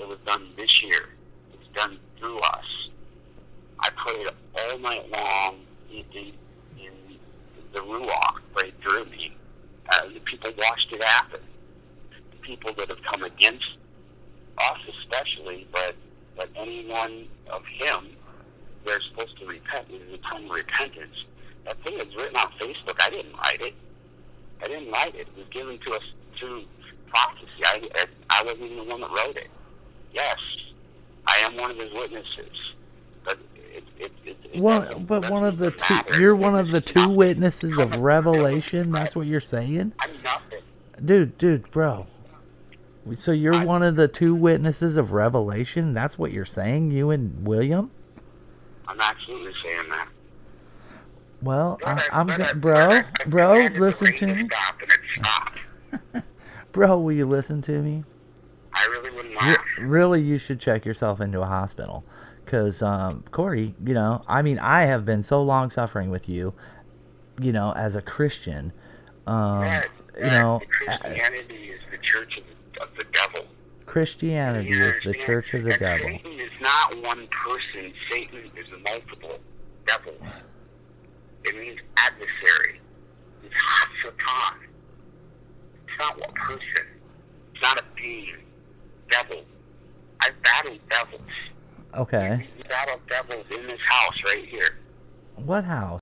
It was done this year. It's done through us. I prayed all night long in the Ruach prayed through me. The people watched it happen. The people that have come against us especially, but anyone of him, they're supposed to repent. This is a time of repentance. That thing is written on Facebook. I didn't write it. It was given to us through prophecy. I wasn't even the one that wrote it. Yes, I am one of his witnesses. But but one of the two, you're one of the two witnesses of Revelation. That's what you're saying? I'm nothing. Dude, bro. So you're one of the two witnesses of Revelation? That's what you're saying, you and William? I'm absolutely saying that. Well, I'm bro, listen to me. Bro, will you listen to me? I really wouldn't mind. Really, you should check yourself into a hospital. Because, Corey, I have been so long suffering with you, as a Christian. Christianity is the church of the devil. Christianity is the church of the devil. Satan is not one person. Satan is multiple devils. It means adversary. It's Hasatan. It's not one person. It's not a being. Devil. I've battled devils. Okay. We battled devils in this house right here. What house?